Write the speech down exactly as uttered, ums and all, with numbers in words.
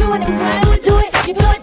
do it, I would do it. You feel like